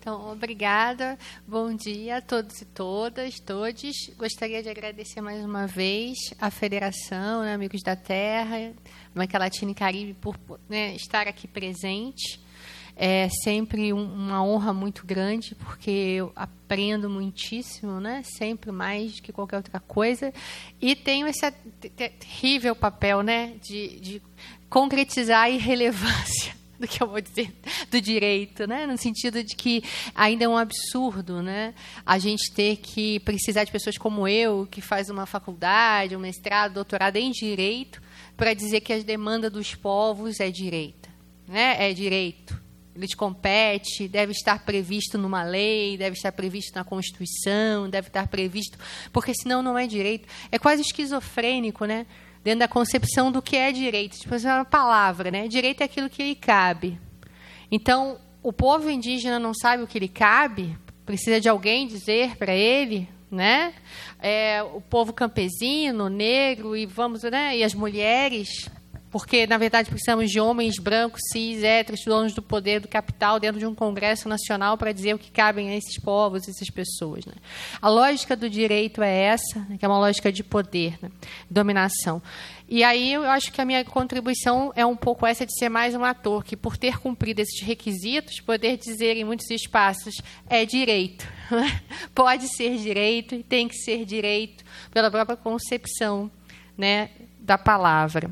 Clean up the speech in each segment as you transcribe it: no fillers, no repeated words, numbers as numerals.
Então, obrigada. Bom dia a todos e todas, todes. Gostaria de agradecer mais uma vez à Federação, né, Amigos da Terra, América Latina e Caribe, por, né, estar aqui presente. É sempre uma honra muito grande, porque eu aprendo muitíssimo, né? Sempre mais do que qualquer outra coisa. E tenho esse terrível papel, né? de concretizar a irrelevância do que eu vou dizer do direito, né? No sentido de que ainda é um absurdo, né? A gente ter que precisar de pessoas como eu, que faz uma faculdade, um mestrado, doutorado em direito, para dizer que a demanda dos povos é direito, né? É direito. Ele te compete, deve estar previsto numa lei, deve estar previsto na Constituição, deve estar previsto, porque senão não é direito. É quase esquizofrênico, né? Dentro da concepção do que é direito. Tipo, é uma palavra, né? Direito é aquilo que lhe cabe. Então, o povo indígena não sabe o que lhe cabe, precisa de alguém dizer para ele, né? O povo campesino, negro, e vamos, né? E as mulheres, porque, na verdade, precisamos de homens brancos, cis, héteros, donos do poder, do capital, dentro de um Congresso Nacional para dizer o que cabem a esses povos, essas pessoas. Né? A lógica do direito é essa, né, que é uma lógica de poder, né, dominação. E aí eu acho que a minha contribuição é um pouco essa de ser mais um ator, que, por ter cumprido esses requisitos, poder dizer em muitos espaços, é direito. Né? Pode ser direito e tem que ser direito pela própria concepção, né, da palavra.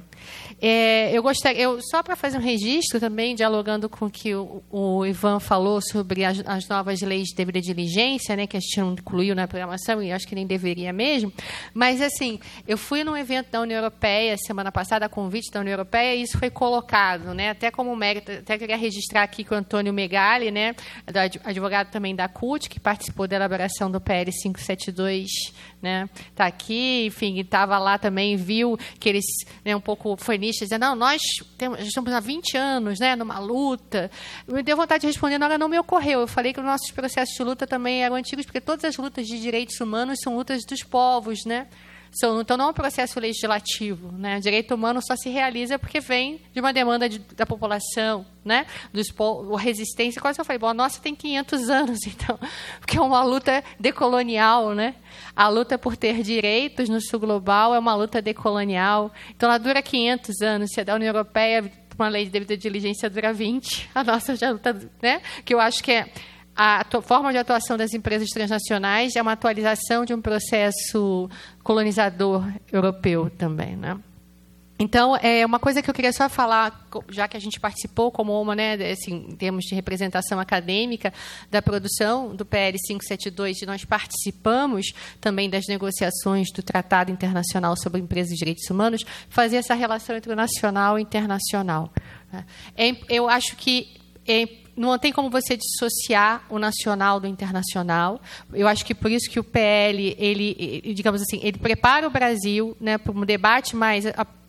Só para fazer um registro também, dialogando com o que o Ivan falou sobre as novas leis de devida diligência, né, que a gente não incluiu na programação, e acho que nem deveria mesmo, mas, assim, eu fui num evento da União Europeia, semana passada, a convite da União Europeia, e isso foi colocado, né, até como mérito, até queria registrar aqui que o Antônio Megali, né, advogado também da CUT, que participou da elaboração do PL 572, né, está aqui, enfim, estava lá também, viu que eles, né, um pouco foi nicho, dizendo, não, nós estamos há 20 anos, né, numa luta. Me deu vontade de responder, não me ocorreu. Eu falei que os nossos processos de luta também eram antigos, porque todas as lutas de direitos humanos são lutas dos povos, né? Então, não é um processo legislativo, né? O direito humano só se realiza porque vem de uma demanda da população, né? A resistência. Quase eu falei, bom, a nossa tem 500 anos, então, porque é uma luta decolonial, né? A luta por ter direitos no sul global é uma luta decolonial. Então, ela dura 500 anos. Se é da União Europeia, uma lei de devida diligência dura 20. A nossa já luta, né? Que eu acho que é a forma de atuação das empresas transnacionais é uma atualização de um processo colonizador europeu também, né? Então, uma coisa que eu queria só falar, já que a gente participou como uma, né, assim, em termos de representação acadêmica da produção do PL 572, nós participamos também das negociações do Tratado Internacional sobre Empresas e Direitos Humanos, fazer essa relação entre o nacional e o internacional. Eu acho que não tem como você dissociar o nacional do internacional. Eu acho que por isso que o PL, ele digamos assim, ele prepara o Brasil, né, para um debate mais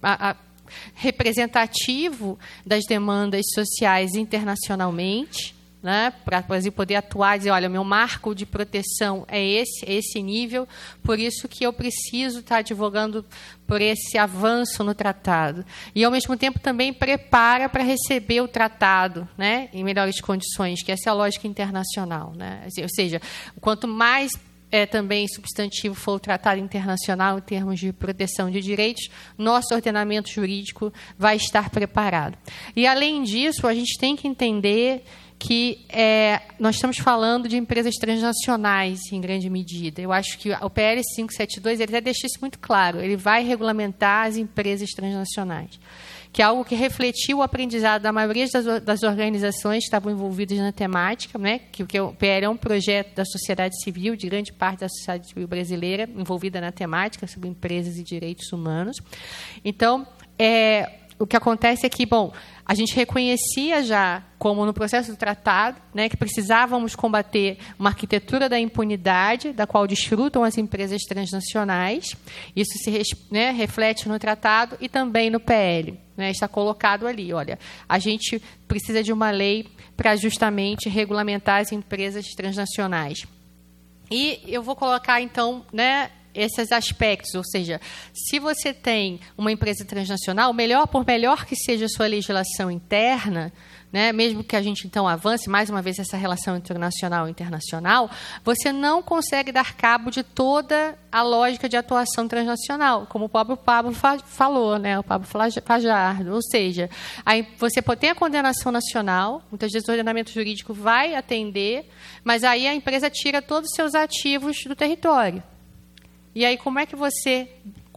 representativo das demandas sociais internacionalmente, né, para o Brasil poder atuar e dizer, olha, meu marco de proteção é esse nível, por isso que eu preciso estar advogando por esse avanço no tratado. E, ao mesmo tempo, também prepara para receber o tratado, né, em melhores condições, que essa é a lógica internacional. Né? Ou seja, quanto mais também substantivo for o tratado internacional em termos de proteção de direitos, nosso ordenamento jurídico vai estar preparado. E, além disso, a gente tem que entender que nós estamos falando de empresas transnacionais, em grande medida. Eu acho que o PL 572 ele até deixa isso muito claro. Ele vai regulamentar as empresas transnacionais, que é algo que refletiu o aprendizado da maioria das organizações que estavam envolvidas na temática, né? Que o PL é um projeto da sociedade civil, de grande parte da sociedade civil brasileira, envolvida na temática sobre empresas e direitos humanos. Então, o que acontece é que, bom, a gente reconhecia já, como no processo do tratado, né, que precisávamos combater uma arquitetura da impunidade, da qual desfrutam as empresas transnacionais. Isso se reflete no tratado e também no PL. Né, está colocado ali, olha, a gente precisa de uma lei para justamente regulamentar as empresas transnacionais. E eu vou colocar, então, né, esses aspectos, ou seja, se você tem uma empresa transnacional, por melhor que seja a sua legislação interna, né, mesmo que a gente, então, avance, mais uma vez, essa relação internacional e internacional, você não consegue dar cabo de toda a lógica de atuação transnacional, como o próprio Pablo falou, né, o Pablo Fajardo. Ou seja, aí você tem a condenação nacional, muitas vezes o ordenamento jurídico vai atender, mas aí a empresa tira todos os seus ativos do território. E aí, como é que você,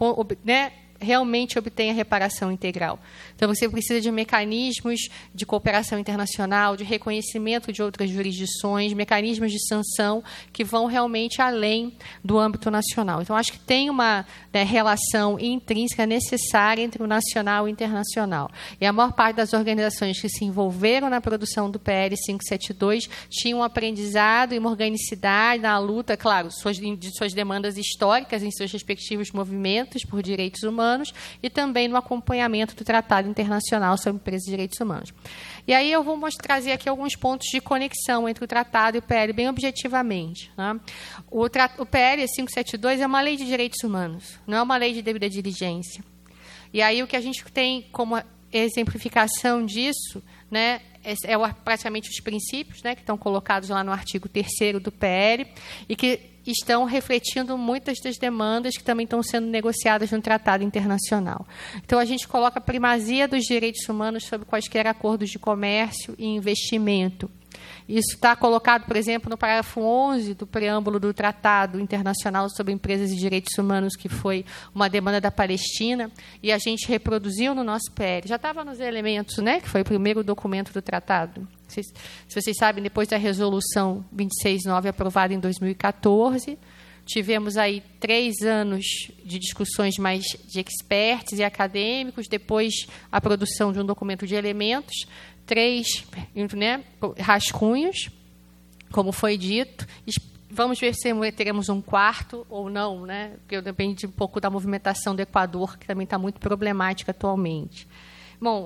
né, realmente obtém a reparação integral? Então, você precisa de mecanismos de cooperação internacional, de reconhecimento de outras jurisdições, mecanismos de sanção que vão realmente além do âmbito nacional. Então, acho que tem uma, né, relação intrínseca necessária entre o nacional e o internacional. E a maior parte das organizações que se envolveram na produção do PL 572 tinham um aprendizado e uma organicidade na luta, claro, de suas demandas históricas em seus respectivos movimentos por direitos humanos e também no acompanhamento do Tratado Internacional sobre Empresas e Direitos Humanos. E aí eu vou trazer aqui alguns pontos de conexão entre o tratado e o PL, bem objetivamente, né? O PL 572 é uma lei de direitos humanos, não é uma lei de devida diligência. E aí o que a gente tem como exemplificação disso, né, praticamente os princípios, né, que estão colocados lá no artigo 3º do PL e que estão refletindo muitas das demandas que também estão sendo negociadas no tratado internacional. Então, a gente coloca a primazia dos direitos humanos sobre quaisquer acordos de comércio e investimento. Isso está colocado, por exemplo, no parágrafo 11 do preâmbulo do Tratado Internacional sobre Empresas e Direitos Humanos, que foi uma demanda da Palestina, e a gente reproduziu no nosso PL. Já estava nos elementos, né, que foi o primeiro documento do tratado. Se vocês sabem, depois da resolução 269, aprovada em 2014, tivemos aí 3 anos de discussões mais de experts e acadêmicos, depois a produção de um documento de elementos, 3, né, rascunhos, como foi dito. Vamos ver se teremos um 4º ou não, né, porque depende um pouco da movimentação do Equador, que também está muito problemática atualmente. Bom,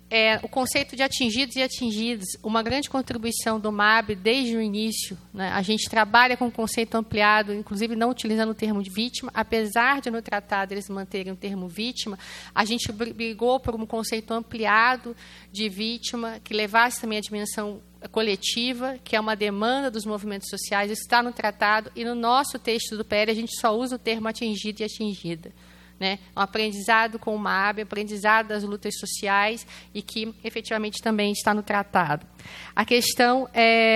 o conceito de atingidos e atingidas, uma grande contribuição do MAB desde o início, né? A gente trabalha com um conceito ampliado, inclusive não utilizando o termo de vítima, apesar de no tratado eles manterem o termo vítima, a gente brigou por um conceito ampliado de vítima, que levasse também a dimensão coletiva, que é uma demanda dos movimentos sociais. Isso está no tratado, e no nosso texto do PL a gente só usa o termo atingido e atingida. Né, um aprendizado com o MAB, aprendizado das lutas sociais e que efetivamente também está no tratado. A questão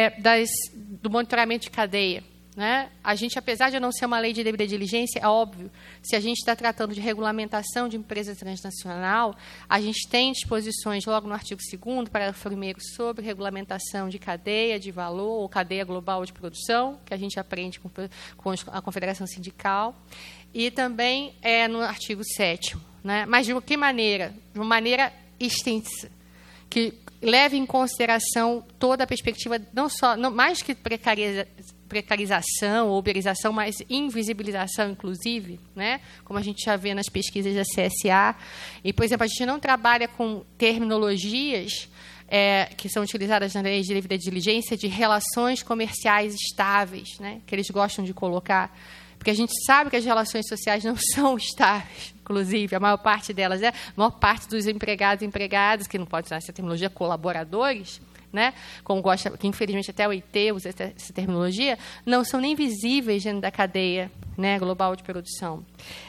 do monitoramento de cadeia. Né? A gente, apesar de não ser uma lei de devida diligência, é óbvio, se a gente está tratando de regulamentação de empresa transnacional, a gente tem disposições logo no artigo 2º, parágrafo 1º, sobre regulamentação de cadeia de valor ou cadeia global de produção, que a gente aprende com a Confederação Sindical. E também no artigo 7º, né? Mas de que maneira? De uma maneira extensa, que leve em consideração toda a perspectiva, não mais que precarização ou uberização, mas invisibilização, inclusive, né? Como a gente já vê nas pesquisas da CSA. E, por exemplo, a gente não trabalha com terminologias que são utilizadas na lei de devida diligência de relações comerciais estáveis, né? Que eles gostam de colocar. Porque a gente sabe que as relações sociais não são estáveis, inclusive, a maior parte delas a maior parte dos empregados e empregadas, que não pode usar essa terminologia, colaboradores, né, como gosta, que infelizmente até o IT usa essa terminologia, não são nem visíveis dentro da cadeia, né, global de produção.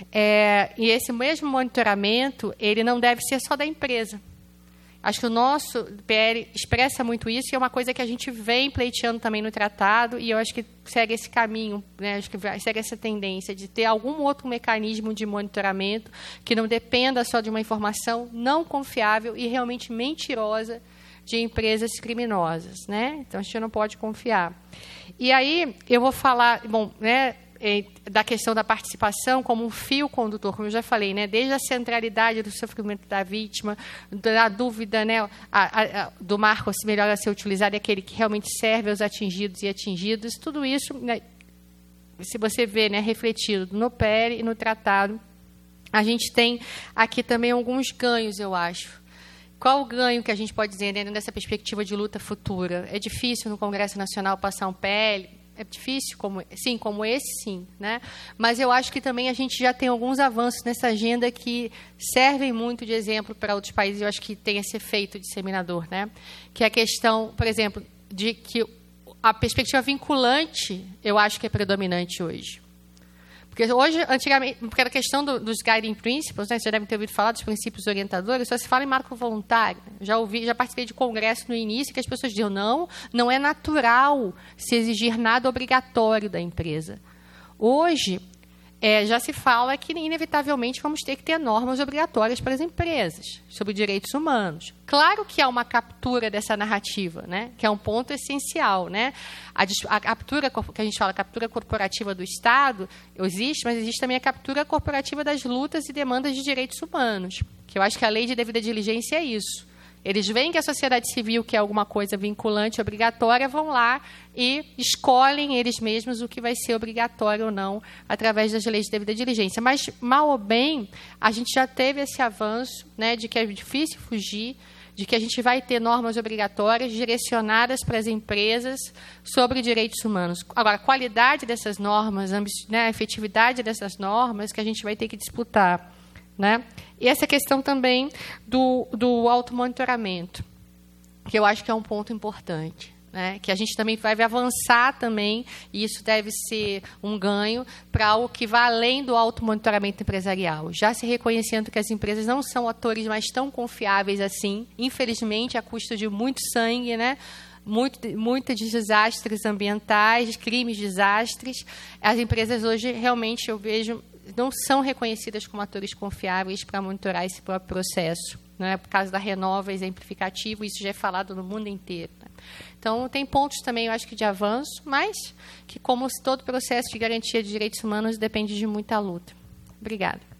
E esse mesmo monitoramento, ele não deve ser só da empresa. Acho que o nosso PL expressa muito isso, e é uma coisa que a gente vem pleiteando também no tratado, e eu acho que segue esse caminho, né? Acho que segue essa tendência de ter algum outro mecanismo de monitoramento que não dependa só de uma informação não confiável e realmente mentirosa de empresas criminosas, né? Então, a gente não pode confiar. E aí, eu vou falar, bom, né, da questão da participação como um fio condutor, como eu já falei, né, desde a centralidade do sofrimento da vítima, da dúvida, né, do marco melhor a ser utilizado, é aquele que realmente serve aos atingidos e atingidas, tudo isso, né, se você vê, né, refletido no PL e no tratado, a gente tem aqui também alguns ganhos, eu acho. Qual o ganho que a gente pode dizer dentro dessa perspectiva de luta futura? É difícil no Congresso Nacional passar um PL, é difícil, como esse, sim, né? Mas eu acho que também a gente já tem alguns avanços nessa agenda que servem muito de exemplo para outros países. Eu acho que tem esse efeito disseminador, né? Que é a questão, por exemplo, de que a perspectiva vinculante, eu acho que é predominante hoje. Porque hoje, antigamente, porque a questão dos guiding principles, né, vocês já devem ter ouvido falar dos princípios orientadores, só se fala em marco voluntário. Já participei de congresso no início que as pessoas diziam, não é natural se exigir nada obrigatório da empresa. Hoje, já se fala que, inevitavelmente, vamos ter que ter normas obrigatórias para as empresas sobre direitos humanos. Claro que há uma captura dessa narrativa, né, que é um ponto essencial. Né? A captura, que a gente fala, a captura corporativa do Estado, existe, mas existe também a captura corporativa das lutas e demandas de direitos humanos, que eu acho que a lei de devida diligência é isso. Eles veem que a sociedade civil quer alguma coisa vinculante, obrigatória, vão lá e escolhem eles mesmos o que vai ser obrigatório ou não através das leis de devida diligência. Mas, mal ou bem, a gente já teve esse avanço, né, de que é difícil fugir, de que a gente vai ter normas obrigatórias direcionadas para as empresas sobre direitos humanos. Agora, a qualidade dessas normas, né, a efetividade dessas normas que a gente vai ter que disputar. Né? E essa questão também do automonitoramento, que eu acho que é um ponto importante, né? Que a gente também vai avançar também, e isso deve ser um ganho para algo que vá além do automonitoramento empresarial, já se reconhecendo que as empresas não são atores mais tão confiáveis assim, infelizmente, a custo de muito sangue, né? Muitos desastres ambientais, crimes, desastres. As empresas hoje, realmente, eu vejo, não são reconhecidas como atores confiáveis para monitorar esse próprio processo. Né? Por causa da Renova exemplificativo, isso já é falado no mundo inteiro. Né? Então, tem pontos também, eu acho que de avanço, mas que, como todo processo de garantia de direitos humanos, depende de muita luta. Obrigada.